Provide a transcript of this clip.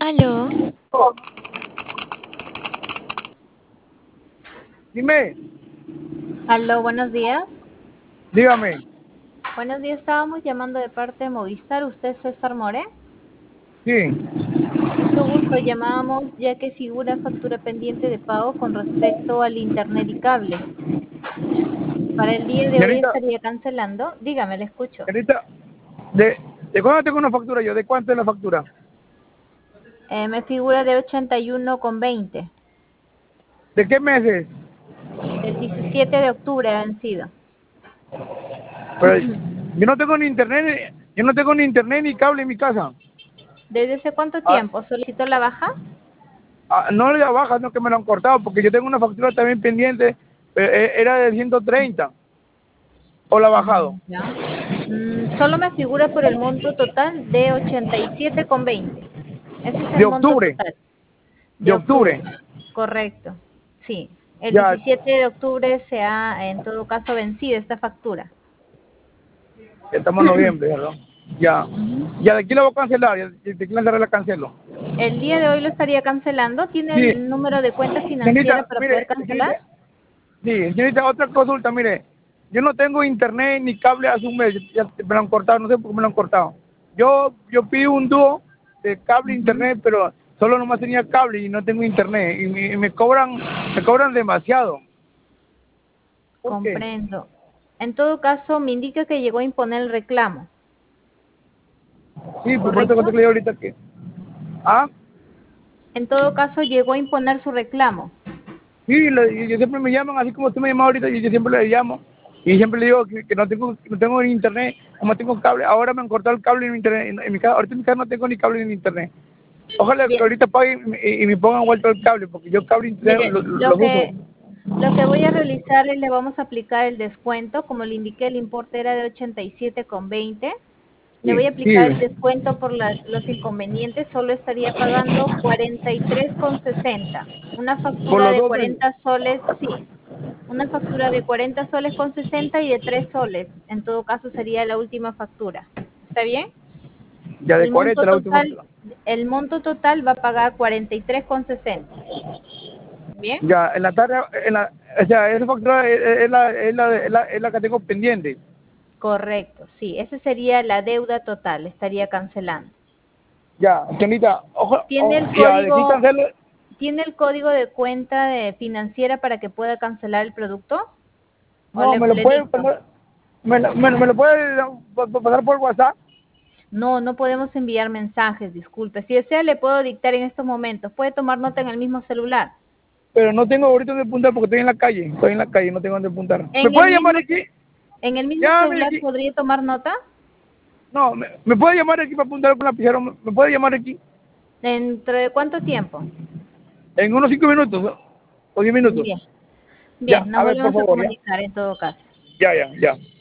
Aló, Dime, aló, buenos días. dígame. Buenos días, estábamos llamando de parte de Movistar. ¿Usted es César More? Sí. Mucho gusto, llamábamos ya que figura factura pendiente de pago con respecto al internet y cable. Para el día de hoy Señorita, estaría cancelando. Dígame, le escucho. señorita, ¿de cuándo tengo una factura yo? ¿De cuánto es la factura? Me figura de 81,20. ¿De qué meses? Del 17 de octubre ha vencido. Pero yo no tengo ni internet, yo no tengo ni internet ni cable en mi casa. ¿Desde hace cuánto Ah, tiempo? ¿Solicitó la baja? no le da baja, no que me lo han cortado, porque yo tengo una factura también pendiente, pero era de 130. ¿O la ha bajado? Ya. Solo me figura por el monto total de 87,20. Ese es De el monto octubre, total de de octubre. octubre. Correcto. Sí. El Ya, 17 de octubre se ha, en todo caso, vencido esta factura. estamos en noviembre, ¿verdad? Ya. Ujú. Ya de aquí la voy a cancelar, ya de aquí la cancelo. El día de hoy lo estaría cancelando. ¿Tiene Sí, el número de cuenta financiera señorita, para poder mire, cancelar? señorita, sí, señorita, otra consulta, mire, yo no tengo internet ni cable hace un mes, ya me lo han cortado, no sé por qué me lo han cortado. Yo pido un dúo de cable e Ujú. internet, pero solo nomás tenía cable y no tengo internet, y me cobran demasiado. ¿Por qué? Comprendo. En todo caso, me indica que llegó a imponer el reclamo, Sí, por eso ¿correcto? conté ahorita que, ah, En todo caso, llegó a imponer su reclamo. sí, y siempre me llaman, así como usted me llama ahorita, y yo siempre le llamo, y siempre le digo que no tengo ni internet, como tengo cable, ahora me han cortado el cable en mi internet, en mi casa, ahorita en mi casa no tengo ni cable ni internet. Ojalá que Bien, ahorita paguen y me pongan vuelto el cable, porque yo cable e internet mire, los uso. lo que voy a realizar es le vamos a aplicar el descuento. Como le indiqué, el importe era de 87,20. Le Sí, voy a sí, aplicar el descuento por los inconvenientes. Solo estaría pagando 43,60. Una por factura los de dos, 40 soles, sí. Una factura de 40 soles con 60 y de 3 soles. En todo caso, sería la última factura. ¿Está bien? ya de El monto 40 la última total, factura. el monto total va a pagar 43,60. ¿Bien? Ya, en la tarde, o sea, esa factura es la que tengo pendiente. Correcto, sí, esa sería la deuda total, estaría cancelando. Ya, señorita, ¿Tiene el ya, de aquí código, cancelo. tiene el código de cuenta de financiera para que pueda cancelar el producto? ¿O No, me lo le puede dicto? pasar, me lo puede pasar por WhatsApp, No, no podemos enviar mensajes, disculpe. Si desea, le puedo dictar en estos momentos. Puede tomar nota en el mismo celular. pero no tengo ahorita donde apuntar porque estoy en la calle, no tengo donde apuntar. ¿Me En el puede llamar mismo, aquí? en el mismo Llámame celular aquí. podría tomar nota. No, me puede llamar aquí para apuntar con lapicero, me puede llamar aquí ¿Dentro de cuánto tiempo? en unos 5 minutos, ¿no? O 10 minutos. Bien, Ya, bien, nos a ver, por volvemos a favor, ya. comunicar en todo caso. Ya, ya, ya.